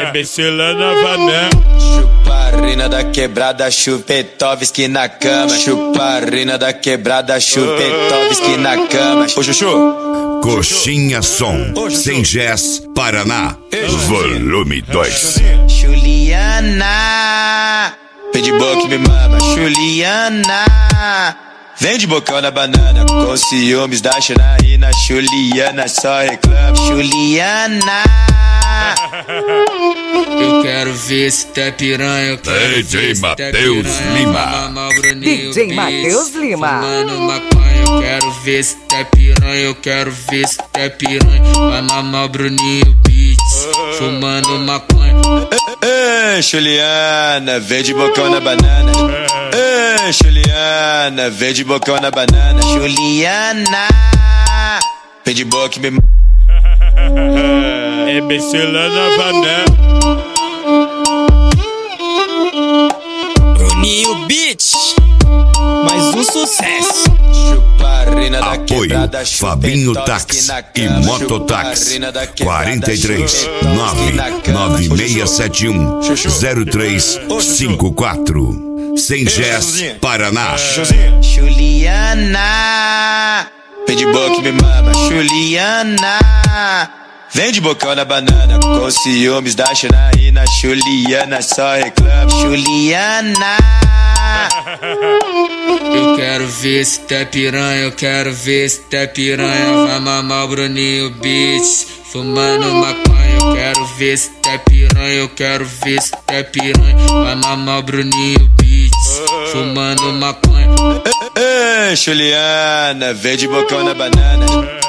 Imbecila Nova Mel. Chuparina da quebrada, Chupetovski na cama. Chuparina da quebrada, Chupetovski na cama. Ô Chuchu. Coxinha Som, Sem Gés, Paraná, volume 2. Juliana, vem de boca e me mama. Juliana, vem de bocão na banana. Com ciúmes da Janaína. Juliana só reclama. Juliana, eu quero ver se tá piranha. Eu quero DJ Matheus Lima. DJ Matheus Lima. Fumando maconha, eu quero ver se tá piranha. Eu quero ver se tá piranha. Vai mamar o Bruninho Beats. Fumando maconha. Ei, Juliana, vem de bocão na banana. Ei, Juliana, vem de bocão na banana. Juliana, vem de boca e me mama. Imbecila Nova Mel. Bruninho Beats, mais um sucesso. Apoio Fabinho Táxi e Mototáxi 43 99671 0354 Sem Gés, Paraná. Juliana, vem de boca e me mama. Juliana, vem de bocão na banana. Com ciúmes da Janaína. Juliana só reclama. Juliana, eu quero ver se tá piranha. Eu quero ver se tá piranha. Vai mamar o Bruninho Beats. Fumando maconha, eu quero ver se tá piranha. Eu quero ver se tá piranha. Vai mamar o Bruninho Beats. Fumando maconha. ei, Juliana, vem de bocão na banana.